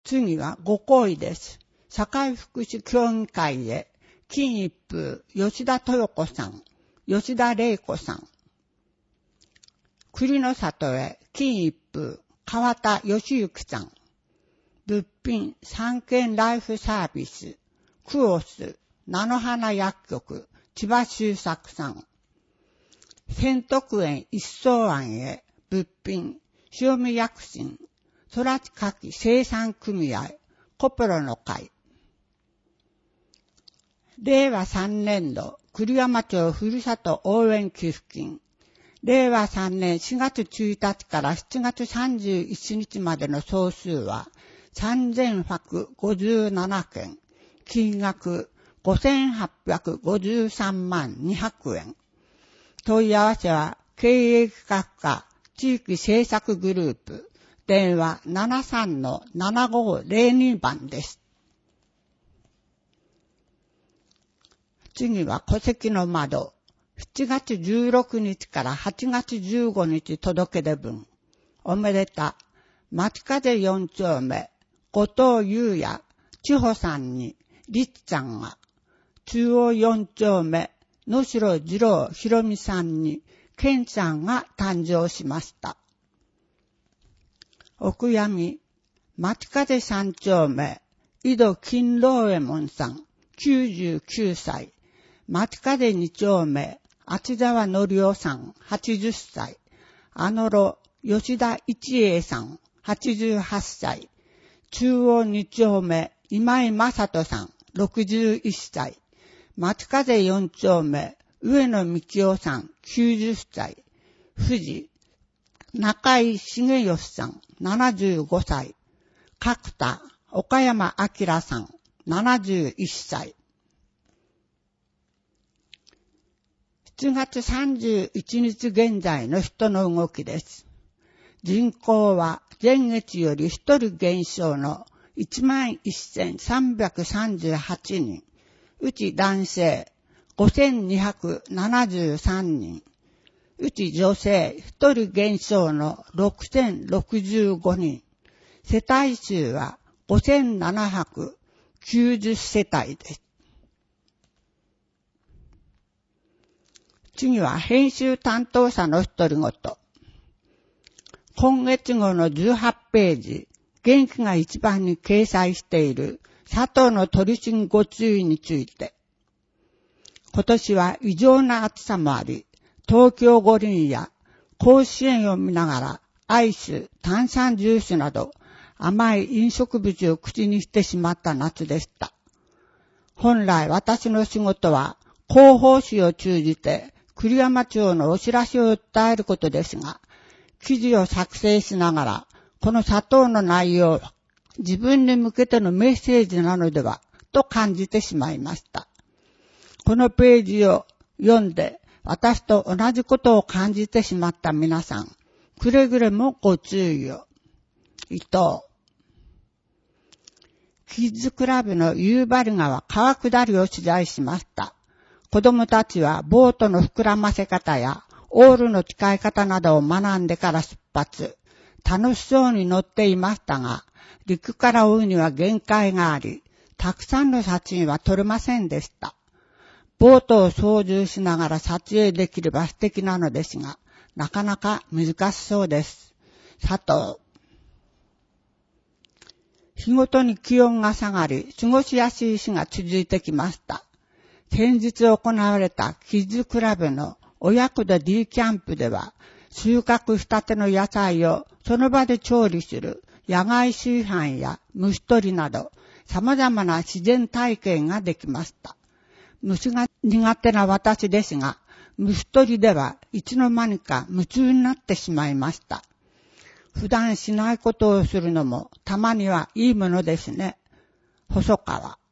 次はご好意です。社会福祉協議会へ、金一封、吉田豊子さん、吉田玲子さん。栗の里へ、金一封、川田義行さん。物品、三県ライフサービス、クオス、菜の花薬局、千葉修作さん。千徳園一層庵へ、物品、塩見薬品、空知夏季生産組合、コプロの会。令和3年度、栗山町ふるさと応援寄付金。令和3年4月1日から7月31日までの総数は3157件、金額5853万200円。問い合わせは経営企画課地域政策グループ、電話 73-7502 番です。次は戸籍の窓。7月16日から8月15日届け出分。おめでた。町風4丁目、後藤優也、千穂さんに、律ちゃんが、中央4丁目、野代次郎ひろみさんに、健ちゃんが誕生しました。お悔やみ、町風3丁目、井戸金郎右衛門さん、99歳。町風2丁目、厚沢のりおさん、80歳。あのろ、吉田一栄さん、88歳。中央2丁目、今井正人さん、61歳。町風4丁目、上野幹夫さん、90歳。富士、中井重義さん、75歳。角田、岡山明さん、71歳。7月31日現在の人の動きです。人口は前月より1人減少の 11,338 人。うち男性 5,273 人。うち女性1人減少の 6,065 人。世帯数は 5,790 世帯です。次は編集担当者の独り言。今月号の18ページ、元気が一番に掲載している佐藤の取り次ぎご注意について。今年は異常な暑さもあり、東京五輪や甲子園を見ながらアイス、炭酸ジュースなど甘い飲食物を口にしてしまった夏でした。本来私の仕事は広報誌を通じて栗山町のお知らせを訴えることですが、記事を作成しながら、この佐藤の内容は自分に向けてのメッセージなのでは、と感じてしまいました。このページを読んで、私と同じことを感じてしまった皆さん、くれぐれもご注意を。伊藤。キッズクラブの夕張川川下りを取材しました。子供たちはボートの膨らませ方やオールの使い方などを学んでから出発。楽しそうに乗っていましたが、陸から追うには限界があり、たくさんの写真は撮れませんでした。ボートを操縦しながら撮影できれば素敵なのですが、なかなか難しそうです。佐藤。日ごとに気温が下がり、過ごしやすい日が続いてきました。先日行われたキッズクラブの親子で D キャンプでは、収穫したての野菜をその場で調理する野外炊飯や虫取りなど、様々な自然体験ができました。虫が苦手な私ですが、虫取りではいつの間にか夢中になってしまいました。普段しないことをするのもたまにはいいものですね。細川。